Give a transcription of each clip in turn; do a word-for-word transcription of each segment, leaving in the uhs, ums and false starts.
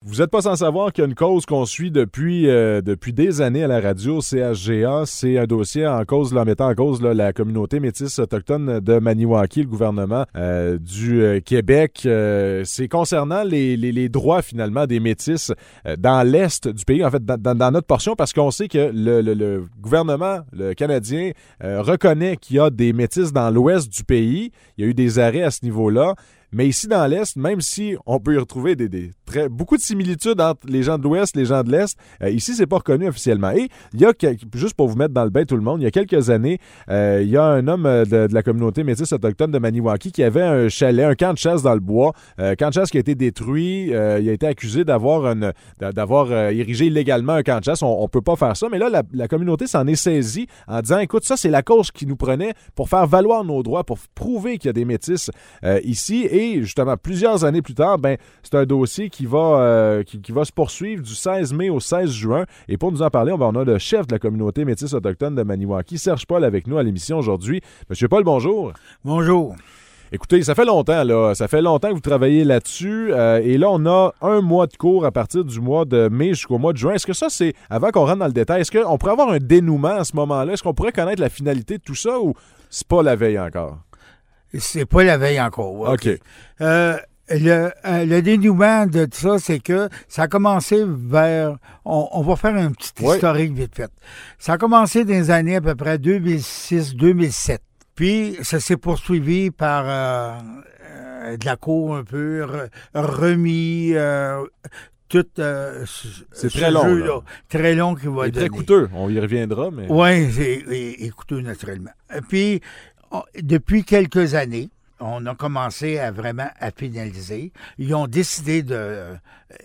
Vous n'êtes pas sans savoir qu'il y a une cause qu'on suit depuis, euh, depuis des années à la radio, C H G A. C'est un dossier en cause, là, mettant en cause là, la communauté métisse autochtone de Maniwaki, le gouvernement euh, du euh, Québec. Euh, c'est concernant les, les, les droits, finalement, des métisses euh, dans l'est du pays, en fait, dans, dans, dans notre portion, parce qu'on sait que le, le, le gouvernement, le Canadien, euh, reconnaît qu'il y a des métisses dans l'ouest du pays. Il y a eu des arrêts à ce niveau-là. Mais ici, dans l'Est, même si on peut y retrouver des, des très, beaucoup de similitudes entre les gens de l'Ouest et les gens de l'Est, euh, ici, c'est pas reconnu officiellement. Et il y a, juste pour vous mettre dans le bain tout le monde, il y a quelques années, euh, il y a un homme de, de la communauté métisse autochtone de Maniwaki qui avait un chalet, un camp de chasse dans le bois, euh, camp de chasse qui a été détruit. Euh, il a été accusé d'avoir, une, d'avoir euh, érigé illégalement un camp de chasse. On, on peut pas faire ça, mais là, la, la communauté s'en est saisie en disant, écoute, ça, c'est la cause qui nous prenait pour faire valoir nos droits, pour prouver qu'il y a des métisses euh, ici. Et Et justement, plusieurs années plus tard, ben, c'est un dossier qui va, euh, qui, qui va se poursuivre du seize mai au seize juin. Et pour nous en parler, on, va, on a le chef de la communauté métisse autochtone de Maniwaki, Serge Paul, avec nous à l'émission aujourd'hui. Monsieur Paul, bonjour. Bonjour. Écoutez, ça fait longtemps, là. Ça fait longtemps que vous travaillez là-dessus. Euh, et là, on a un mois de cours à partir du mois de mai jusqu'au mois de juin. Est-ce que ça, c'est, avant qu'on rentre dans le détail, est-ce qu'on pourrait avoir un dénouement à ce moment-là? Est-ce qu'on pourrait connaître la finalité de tout ça ou c'est pas la veille encore? C'est pas la veille encore. OK. OK. Euh, le, euh, le dénouement de tout ça, c'est que ça a commencé vers... On, on va faire un petit ouais. historique vite fait. Ça a commencé dans les années à peu près deux mille six deux mille sept. Puis, ça s'est poursuivi par euh, euh, de la cour un peu re, remis... Euh, Tout euh, c'est ce très long, jeu-là, là. très long qui va Et donner. très coûteux, on y reviendra, mais... Oui, c'est et, et coûteux naturellement. Puis, on, depuis quelques années, on a commencé à vraiment à pénaliser. Ils ont décidé de... Euh,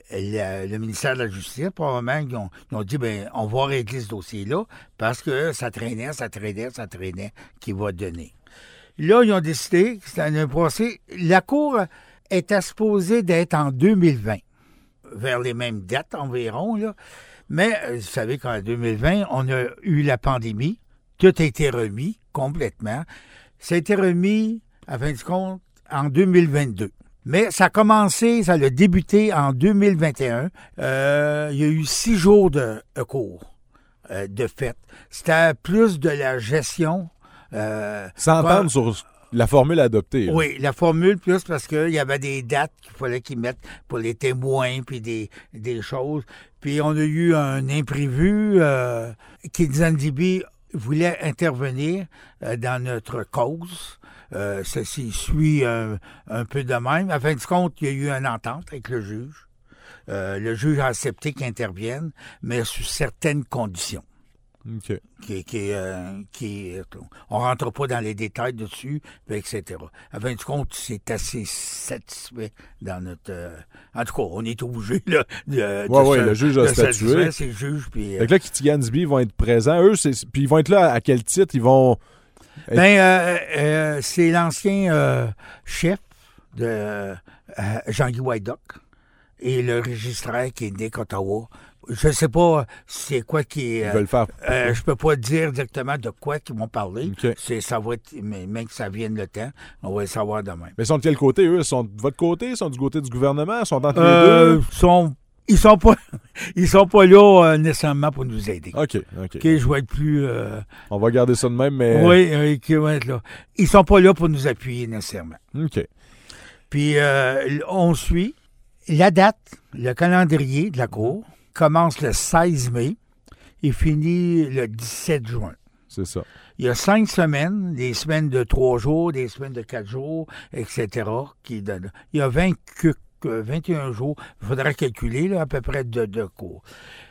le, le ministère de la Justice, probablement, ils ont, ils ont dit, ben on va régler ce dossier-là parce que ça traînait, ça traînait, ça traînait, qui va donner. Là, ils ont décidé, c'est un procès, la Cour était supposée d'être en deux mille vingt. Vers les mêmes dates environ, là. Mais, vous savez qu'en deux mille vingt, on a eu la pandémie. Tout a été remis complètement. Ça a été remis, à fin de compte, en deux mille vingt-deux. Mais ça a commencé, ça a débuté en deux mille vingt et un. Euh, il y a eu six jours de, de cours, euh, de fête. C'était plus de la gestion. Euh, S'entendre ben, sur... La formule adoptée. Là. Oui, la formule plus parce qu'il y avait des dates qu'il fallait qu'ils mettent pour les témoins puis des, des choses. Puis on a eu un imprévu. Euh, Kizandibi voulait intervenir euh, dans notre cause. Euh, ceci suit un, un peu de même. À fin de compte, il y a eu une entente avec le juge. Euh, le juge a accepté qu'il intervienne, mais sous certaines conditions. OK. Qui, qui, euh, qui, on ne rentre pas dans les détails dessus, et cetera. À fin de compte, c'est assez satisfait dans notre... Euh, en tout cas, on est obligé là, de... Oui, oui, se, le juge a statué. C'est le juge, puis... Fait que là, Kitigan-Zibi vont être présents. Eux, c'est, puis ils vont être là à, à quel titre? Ils vont... Être... Ben, euh, euh, c'est l'ancien euh, chef de euh, Jean-Guy Wydock et le registraire qui est Nick Ottawa. Je ne sais pas c'est quoi qui est... Ils veulent faire... Euh, je peux pas dire exactement de quoi qu'ils vont parler. Okay. C'est, ça va être... Mais même que ça vienne le temps, on va le savoir demain. Mais ils sont de quel côté, eux? Ils sont de votre côté? Ils sont du côté du gouvernement? Ils sont entre euh, les deux? Sont, ils sont pas ils sont pas là euh, nécessairement pour nous aider. OK, OK. OK, je vais être plus... Euh... On va garder ça de même, mais... Oui, euh, qui vont être là. Ils sont pas là pour nous appuyer nécessairement. OK. Puis, euh, on suit la date, le calendrier de la Cour commence le seize mai et finit le dix-sept juin. C'est ça. Il y a cinq semaines, des semaines de trois jours, des semaines de quatre jours, et cetera, qui donnent. Il y a vingt, vingt et un jours, il faudra calculer là, à peu près de, de cours.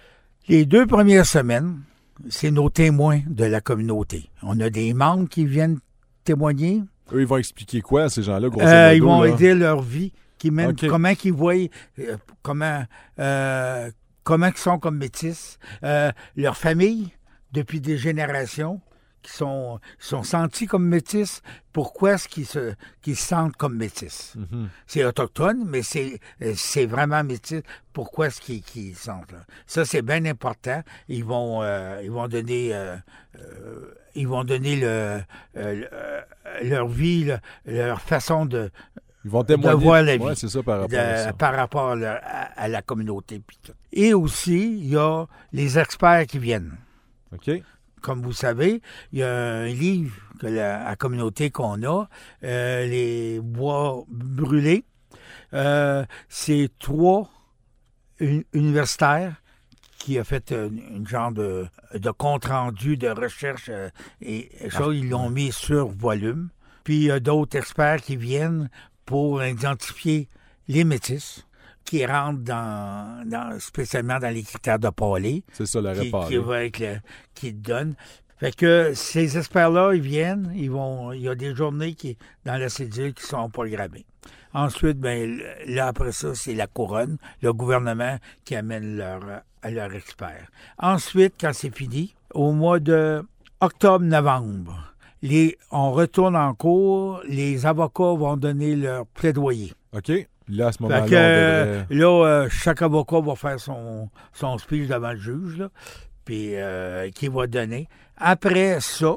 Les deux premières semaines, c'est nos témoins de la communauté. On a des membres qui viennent témoigner. Eux, ils vont expliquer quoi à ces gens-là, grosso euh, modo? Ils vont là? aider leur vie, qui mènent, okay. comment ils voient, euh, comment... Euh, comment ils sont comme métis, euh, leur famille, depuis des générations, qui sont, sont sentis comme métis, pourquoi est-ce qu'ils se, qu'ils se sentent comme métis? Mm-hmm. C'est autochtone, mais c'est, c'est vraiment métis. Pourquoi est-ce qu'ils, qu'ils sentent là? Ça, c'est bien important. Ils vont, euh, ils vont donner... Euh, euh, ils vont donner le, euh, le, leur vie, le, leur façon de... Ils vont témoigner. De voir la vie. Ouais, c'est ça par rapport de, à ça. Par rapport à, à, à la communauté. Et aussi, il y a les experts qui viennent. OK. Comme vous savez, il y a un livre que la, la communauté qu'on a, euh, les bois brûlés. Euh, c'est trois un, universitaires qui a fait une, une genre de, de compte-rendu de recherche euh, et ça, ah. ils l'ont mis sur volume. Puis il y a d'autres experts qui viennent pour identifier les métis qui rentrent dans, dans spécialement dans les critères de Paulé. C'est ça, la qui, Paulé. qui va avec le, qui donne. Fait que ces experts-là, ils viennent, ils vont. Il y a des journées qui, dans la cédule qui sont programmées. Ensuite, ben là, après ça, c'est la couronne, le gouvernement qui amène leur, leur expert. Ensuite, quand c'est fini, au mois de octobre-novembre, les, on retourne en cours, les avocats vont donner leur plaidoyer. OK. Là, à ce moment-là, fait que, on devrait... là euh, chaque avocat va faire son, son speech devant le juge, là, puis euh, qui va donner. Après ça,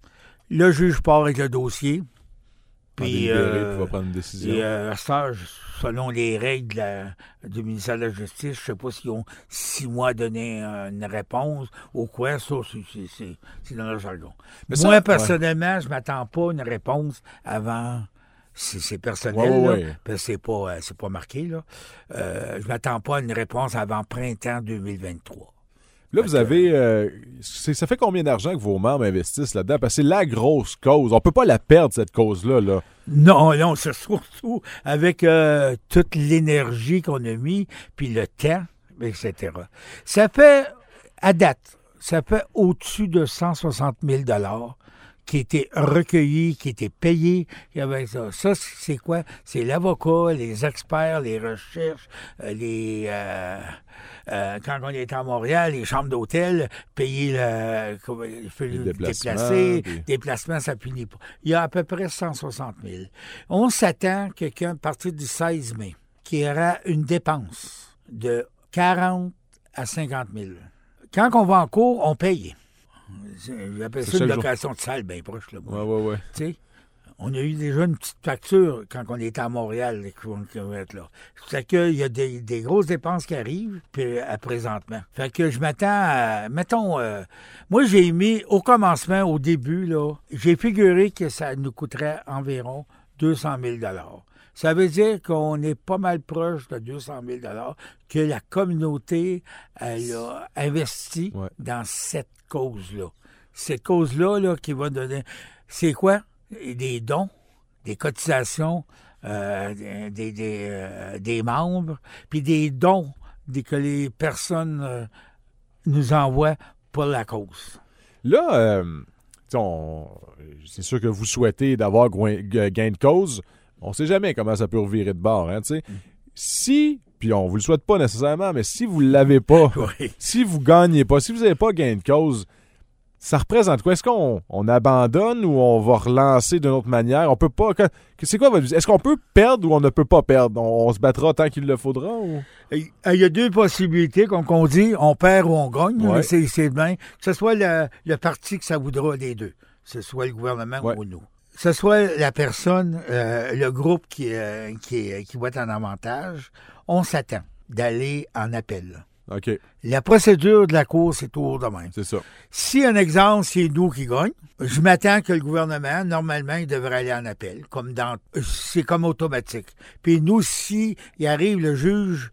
le juge part avec le dossier. Puis, euh, va prendre une décision. Et, euh, ça, selon les règles de la, du ministère de la Justice, je ne sais pas s'ils ont six mois à donner une réponse ou quoi. Ça, c'est, c'est, c'est, c'est dans le jargon. Mais Moi, ça, personnellement, ouais. je ne m'attends pas à une réponse avant... C'est, c'est personnel, ouais, là, ouais. parce que c'est pas, c'est pas marqué. Là. Euh, je ne m'attends pas à une réponse avant printemps deux mille vingt-trois. Là, vous avez... Euh, c'est, ça fait combien d'argent que vos membres investissent là-dedans? Parce que c'est la grosse cause. On ne peut pas la perdre, cette cause-là. Là. Non, non, c'est surtout avec euh, toute l'énergie qu'on a mis, puis le temps, et cetera. Ça fait, à date, ça fait au-dessus de cent soixante mille dollars qui étaient recueillis, qui étaient payés. Avec ça. ça, c'est quoi? C'est l'avocat, les experts, les recherches, les... Euh, euh, quand on est à Montréal, les chambres d'hôtel, payer le, le déplacer, puis... déplacement, ça finit pas. Il y a à peu près cent soixante mille. On s'attend que quelqu'un, à partir du seize mai, qui aura une dépense de quarante à cinquante mille. Quand on va en cours, on paye. J'appelle ça une location de salle bien proche. Là, ouais, ouais, ouais. Tu sais, on a eu déjà une petite facture quand on était à Montréal. Là. C'est qu'il y a des, des grosses dépenses qui arrivent puis, à présentement. Fait que je m'attends à... Mettons, euh, moi, j'ai mis au commencement, au début, là, j'ai figuré que ça nous coûterait environ deux cent mille dollars. Ça veut dire qu'on est pas mal proche de deux cent mille dollars que la communauté elle a investi ouais. dans cette cause-là. Cette cause-là là, qui va donner... C'est quoi? Des dons, des cotisations euh, des, des, euh, des membres, puis des dons des, que les personnes euh, nous envoient pour la cause. Là, euh, on, c'est sûr que vous souhaitez d'avoir gain de cause. On ne sait jamais comment ça peut revirer de bord. Hein, mm. Si, puis on ne vous le souhaite pas nécessairement, mais si vous ne l'avez pas, oui. si vous ne gagnez pas, si vous n'avez pas gain de cause, ça représente quoi? Est-ce qu'on on abandonne ou on va relancer d'une autre manière? On peut pas. C'est quoi votre vision? Est-ce qu'on peut perdre ou on ne peut pas perdre? On, on se battra tant qu'il le faudra? Ou... Il y a deux possibilités, comme on dit, on perd ou on gagne. Ouais. C'est, c'est bien. Que ce soit le, le parti que ça voudra des deux. Que ce soit le gouvernement ouais. ou nous. Que ce soit la personne, euh, le groupe qui, euh, qui, qui va être en avantage, on s'attend d'aller en appel. OK. La procédure de la Cour, c'est toujours de même. C'est ça. Si, un exemple, c'est nous qui gagnons, je m'attends que le gouvernement, normalement, il devrait aller en appel. Comme dans, c'est comme automatique. Puis nous, si il arrive, le juge,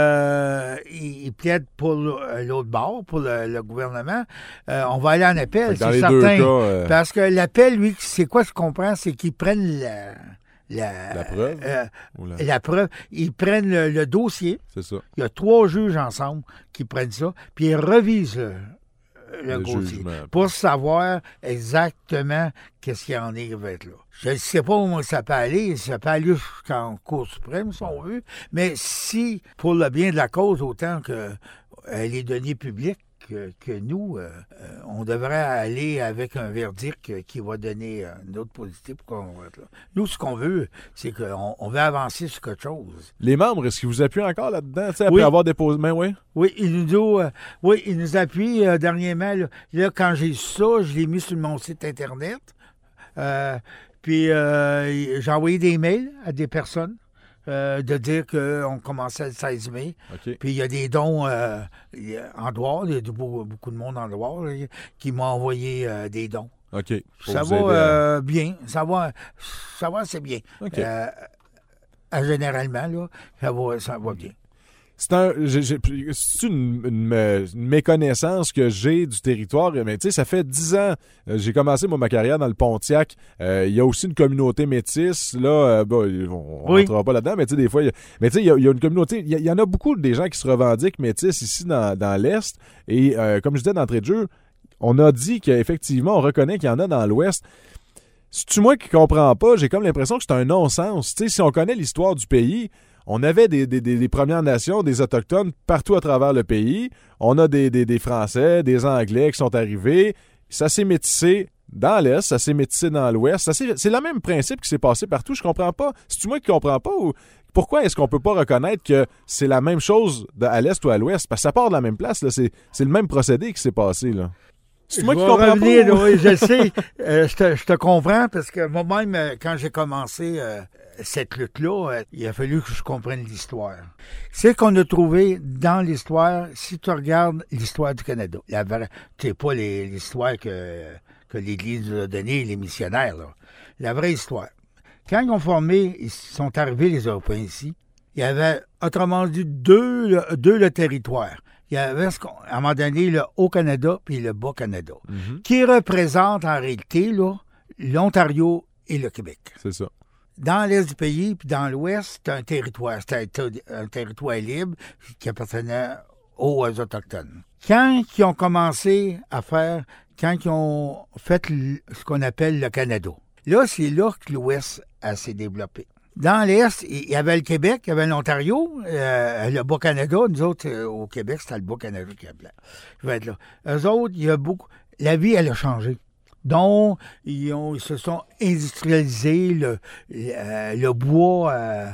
euh, il, il plaide pour l'autre bord, pour le, le gouvernement, euh, on va aller en appel, dans c'est les certain. Deux cas, euh... Parce que l'appel, lui, c'est quoi je comprends? C'est qu'ils prennent la... La, la preuve? Euh, la... la preuve. Ils prennent le, le dossier. C'est ça. Il y a trois juges ensemble qui prennent ça, puis ils revisent le, le, le dossier jugement. Pour savoir exactement qu'est-ce qu'il y en est avec là. Je ne sais pas où ça peut aller. Ça peut aller jusqu'en Cour suprême, si on veut. Mais si, pour le bien de la cause, autant que euh, les données publiques, Que, que nous, euh, on devrait aller avec un verdict qui va donner une autre positive pour qu'on va être là. Nous, ce qu'on veut, c'est qu'on on veut avancer sur quelque chose. Les membres, est-ce qu'ils vous appuient encore là-dedans, après oui. avoir déposé... Mais oui. Oui, ils nous, euh, oui, ils nous appuient euh, dernièrement. Là, là, quand j'ai su ça, je l'ai mis sur mon site Internet. Euh, Puis euh, j'ai envoyé des mails à des personnes euh, de dire qu'on commençait le seize mai. Okay. Puis il y a des dons euh, en dehors, il y a beaucoup, beaucoup de monde en dehors là, qui m'ont envoyé euh, des dons. OK. Ça va euh, bien. Ça va, ça va assez bien. Okay. Euh, généralement, là, ça va, ça va bien. C'est un, j'ai, j'ai, c'est une, une, une méconnaissance que j'ai du territoire, mais tu sais, ça fait dix ans, euh, j'ai commencé moi, ma carrière dans le Pontiac. Euh, il y a aussi une communauté métisse. Là, euh, bon, on ne oui. rentrera pas là-dedans, mais tu sais, des fois, il y a, mais tu sais, il y, a, il y a une communauté. Il y, y en a beaucoup des gens qui se revendiquent métisses ici dans, dans l'Est. Et euh, comme je disais d'entrée de jeu, on a dit qu'effectivement, on reconnaît qu'il y en a dans l'Ouest. C'est-tu moi qui comprends pas? J'ai comme l'impression que c'est un non-sens. Tu sais, si on connaît l'histoire du pays, on avait des, des, des, des Premières Nations, des Autochtones partout à travers le pays. On a des, des, des Français, des Anglais qui sont arrivés. Ça s'est métissé dans l'Est, ça s'est métissé dans l'Ouest. Ça c'est le même principe qui s'est passé partout. Je comprends pas. C'est-tu moi qui comprends pas ou pourquoi est-ce qu'on peut pas reconnaître que c'est la même chose à l'Est ou à l'Ouest? Parce que ça part de la même place. Là. C'est, c'est le même procédé qui s'est passé, là. C'est moi qui comprends revenir, pas. Oui, je sais. Euh, je, te, je te comprends parce que moi-même, quand j'ai commencé euh, cette lutte-là, euh, il a fallu que je comprenne l'histoire. C'est qu'on a trouvé dans l'histoire, si tu regardes l'histoire du Canada, la vraie, tu sais pas les, l'histoire que, que l'Église nous a donnée, les missionnaires, là. La vraie histoire. Quand ils ont formé, ils sont arrivés les Européens ici, il y avait, autrement dit, deux, le, deux le territoire. Il y avait, à un moment donné, le Haut-Canada puis le Bas-Canada, mm-hmm. qui représentent en réalité là, l'Ontario et le Québec. C'est ça. Dans l'Est du pays puis dans l'Ouest, c'est un territoire. C'était un, un territoire libre qui appartenait aux Autochtones. Quand ils ont commencé à faire, quand ils ont fait le, ce qu'on appelle le Canada, là, c'est là que l'Ouest s'est développé. Dans l'Est, il y avait le Québec, il y avait l'Ontario, euh, le Bas-Canada. Nous autres, euh, au Québec, c'était le Bas-Canada qui va être là. Eux autres, il y a beaucoup... La vie, elle a changé. Donc, ils, ont, ils se sont industrialisés. Le, le, le bois, euh,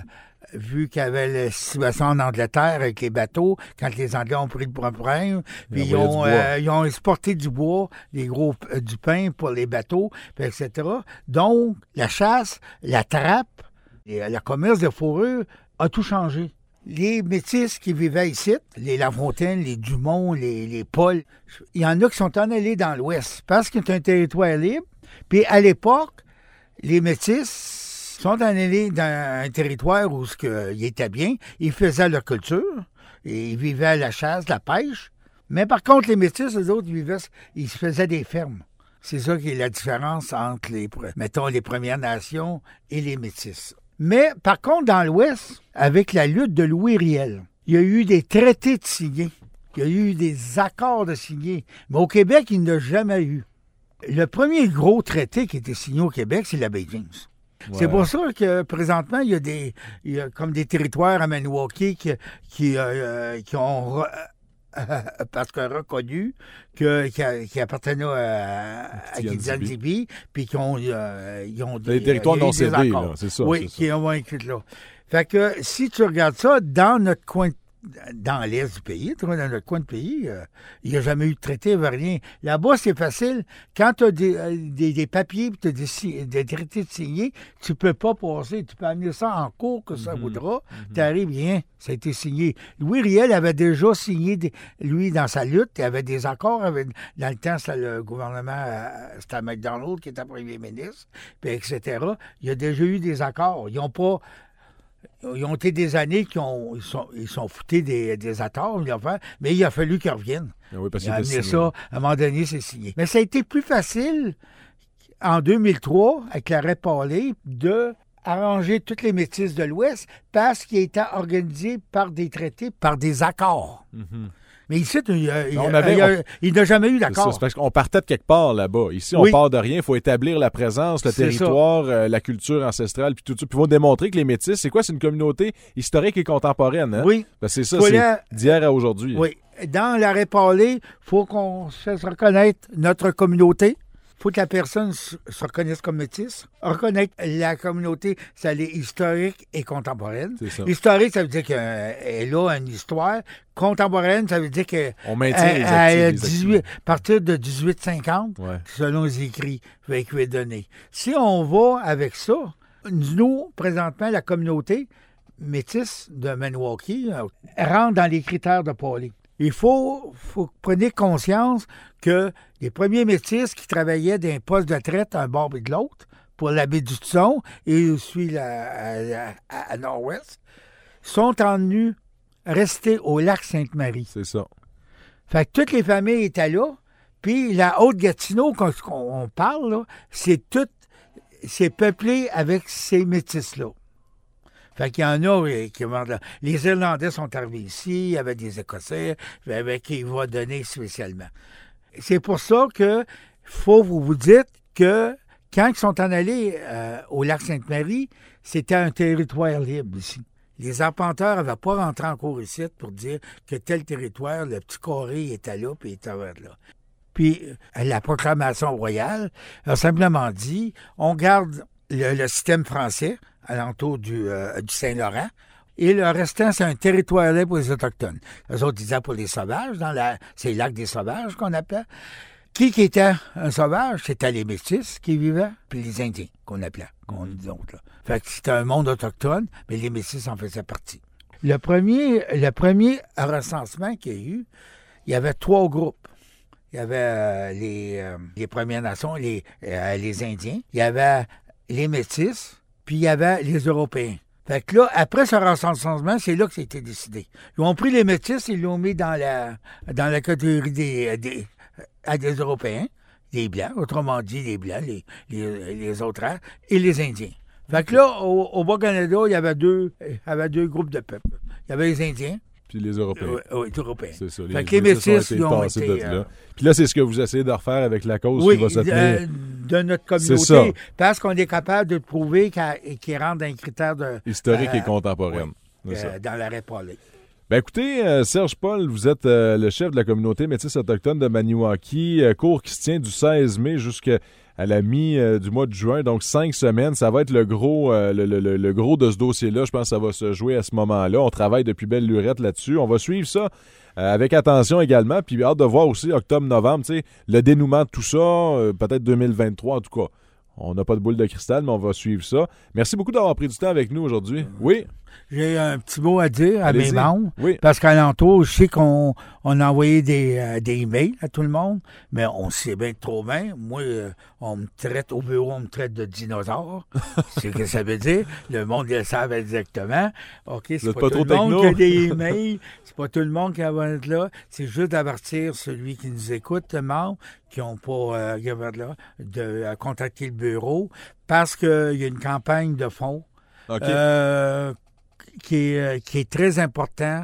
vu qu'il y avait la situation en Angleterre avec les bateaux, quand les Anglais ont pris le problème, puis ils ont, euh, ils ont exporté du bois, des gros, euh, du pain pour les bateaux, puis et cetera. Donc, la chasse, la trappe, et le commerce de fourrure a tout changé. Les Métis qui vivaient ici, les Lafontaine, les Dumont, les, les Paul, il y en a qui sont en allés dans l'Ouest parce qu'il y a un territoire libre. Puis à l'époque, les Métis sont en allés dans un territoire où ils étaient bien. Ils faisaient leur culture, et ils vivaient à la chasse, la pêche. Mais par contre, les Métis, eux autres, ils, vivaient, ils faisaient des fermes. C'est ça qui est la différence entre, les, mettons, les Premières Nations et les Métis. Mais, par contre, dans l'Ouest, avec la lutte de Louis Riel, il y a eu des traités de signés. Il y a eu des accords de signés. Mais au Québec, il n'y en a jamais eu. Le premier gros traité qui a été signé au Québec, c'est la baie James. Ouais. C'est pour ça que, présentement, il y a des, il y a comme des territoires à Maniwaki qui, qui, euh, qui ont... parce que reconnu que, qui, qui appartenaient à, à Kidzanzibi, puis qui ont, euh, ils ont des, des territoires non cédés, là, c'est ça. Oui, c'est qui ça. ont inclus là. Fait que si tu regardes ça, dans notre coin, dans l'Est du pays, dans notre coin de pays, euh, il n'y a jamais eu de traité, il n'y a rien. Là-bas, c'est facile. Quand tu as des, des, des papiers, tu as des, des traités de signés, tu ne peux pas passer. Tu peux amener ça en cours que ça mm-hmm. voudra. Mm-hmm. Tu arrives, bien, ça a été signé. Louis Riel avait déjà signé, des, lui, dans sa lutte, il avait des accords. Avec, dans le temps, c'était le gouvernement, c'était McDonald qui était premier ministre, puis et cetera. Il y a déjà eu des accords. Ils n'ont pas... Ils ont été des années qu'ils ont, ils sont, ils sont foutés des, des accords, mais il a fallu qu'ils reviennent. Ah oui, parce il a amené ça, à un moment donné, c'est signé. Mais ça a été plus facile, en deux mille trois, avec l'arrêt Paulé, de arranger toutes les métisses de l'Ouest parce qu'il a été organisé par des traités, par des accords. Mm-hmm. Mais ici, il, il, on avait, il, on, il n'a jamais eu d'accord. C'est parce qu'on partait de quelque part là-bas. Ici, on oui. part de rien. Il faut établir la présence, le c'est territoire, euh, la culture ancestrale, puis tout ça. Puis ils vont démontrer que les Métis, c'est quoi? C'est une communauté historique et contemporaine. Hein? Oui. Ben, c'est ça, c'est la... d'hier à aujourd'hui. Oui. Dans l'arrêt Paulé, il faut qu'on se fasse reconnaître notre communauté. faut que la personne se se reconnaisse comme métisse. Reconnaître la communauté, ça l'est historique et contemporaine. C'est ça. Historique, ça veut dire qu'elle a une histoire. Contemporaine, ça veut dire que On maintient les à, actifs, à les dix-huit, actifs. à partir de dix-huit cinquante, Ouais. selon les écrits qui est donné. Si on va avec ça, nous, présentement, la communauté métisse de Maniwaki euh, rentre dans les critères de Pauling. Il faut, faut que vous preniez conscience que les premiers métis qui travaillaient d'un poste de traite à un bord et de l'autre, pour la baie du Tson et aussi la, à, à, à nord-ouest, sont en venus rester au lac Sainte-Marie. C'est ça. Fait que toutes les familles étaient là, puis la Haute-Gatineau, quand on, on parle, là, c'est tout, c'est peuplé avec ces métis-là. Fait qu'il y en a euh, qui vont là. Les Irlandais sont arrivés ici, il y avait des Écossais, il y avait qui vont donner spécialement. C'est pour ça que faut vous vous dites que quand ils sont en allés euh, au lac Sainte-Marie, c'était un territoire libre ici. Les arpenteurs n'avaient pas rentré en cours ici pour dire que tel territoire, le petit carré était là, puis il était là. Puis euh, la proclamation royale a simplement dit, on garde le, le système français alentour du, euh, du Saint-Laurent, et le restant, c'est un territoire libre pour les Autochtones. Les autres disaient pour les sauvages, dans la, c'est le lac des sauvages qu'on appelait. Qui qui était un sauvage? C'était les Métis qui vivaient, puis les Indiens qu'on appelait, qu'on dit autres. Là. Fait que c'était un monde autochtone, mais les Métis en faisaient partie. Le premier, le premier recensement qu'il y a eu, il y avait trois groupes. Il y avait euh, les, euh, les Premières Nations, les, euh, les Indiens, il y avait les Métis, puis il y avait les Européens. Fait que là, après ce recensement, c'est là que ça a été décidé. Ils ont pris les Métis et ils l'ont mis dans la, dans la catégorie des, des, à des Européens, des Blancs, autrement dit, les Blancs, les, les, les autres races, et les Indiens. Fait que là, au, au Bas-Canada, il y avait deux, il y avait deux groupes de peuples. Il y avait les Indiens. Puis les Européens. Oui, oui, les Européens. C'est ça. Fait que les Métis, ils ont été... De là. Puis là, c'est ce que vous essayez de refaire avec la cause oui, qui va se tenir. Euh, de notre communauté, parce qu'on est capable de prouver qu'il rentre dans les critères de... Historique euh, et contemporaine. Oui, euh, dans la République. Ben écoutez, euh, Serge Paul, vous êtes euh, le chef de la communauté métisse autochtone de Maniwaki, euh, cours qui se tient du seize mai jusqu'à la mi euh, du mois de juin, donc cinq semaines. Ça va être le gros, euh, le, le, le gros de ce dossier-là. Je pense que ça va se jouer à ce moment-là. On travaille depuis belle lurette là-dessus. On va suivre ça euh, avec attention également. Puis hâte de voir aussi octobre-novembre, tu sais, le dénouement de tout ça, euh, peut-être deux mille vingt-trois en tout cas. On n'a pas de boule de cristal, mais on va suivre ça. Merci beaucoup d'avoir pris du temps avec nous aujourd'hui. Oui? J'ai un petit mot à dire à Allez-y. mes membres. Oui. Parce qu'alentour, je sais qu'on on a envoyé des, euh, des emails à tout le monde, mais on sait bien trop bien. Moi, euh, on me traite au bureau, on me traite de dinosaure. C'est ce que ça veut dire. Le monde le savent exactement. OK, c'est Vous êtes pas, pas tout trop le monde techno. qui a des emails. C'est pas tout le monde qui va être là. C'est juste d'avertir celui qui nous écoute, le membre, qui n'ont pas euh, qui va être là, de euh, contacter le bureau parce qu'il y a une campagne de fonds. OK. Euh, qui est, qui est très important.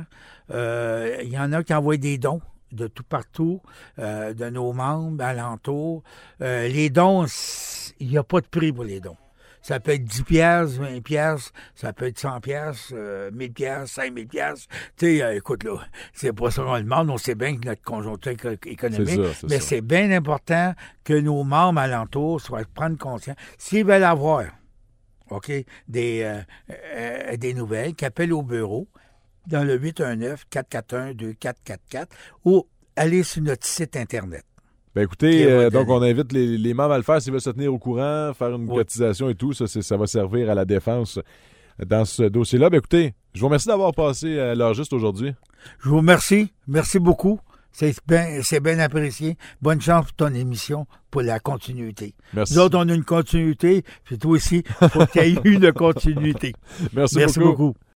Euh, il y en a qui envoient des dons de tout partout, euh, de nos membres alentours. Euh, les dons, il n'y a pas de prix pour les dons. Ça peut être dix piastres, vingt piastres, ça peut être cent piastres, euh, mille piastres, cinq mille piastres. Tu sais, euh, écoute, là, c'est pas ça qu'on demande. On sait bien que notre conjoncture économique, C'est ça, c'est mais ça. c'est bien important que nos membres alentours soient prendre conscience. S'ils veulent avoir OK, des, euh, euh, des nouvelles, qui appellent au bureau dans le huit un neuf, quatre quatre un, deux quatre quatre quatre ou aller sur notre site Internet. Ben écoutez, Qui euh, va donc donner. on invite les, les membres à le faire s'ils veulent se tenir au courant, faire une Oui. cotisation et tout. Ça, c'est- ça va servir à la défense dans ce dossier-là. Ben écoutez, je vous remercie d'avoir passé à l'heure juste aujourd'hui. Je vous remercie. Merci beaucoup. C'est bien, c'est bien apprécié. Bonne chance pour ton émission, pour la continuité. Merci. Nous autres, on a une continuité, puis toi aussi, il faut qu'il y ait une continuité. Merci, Merci beaucoup. beaucoup.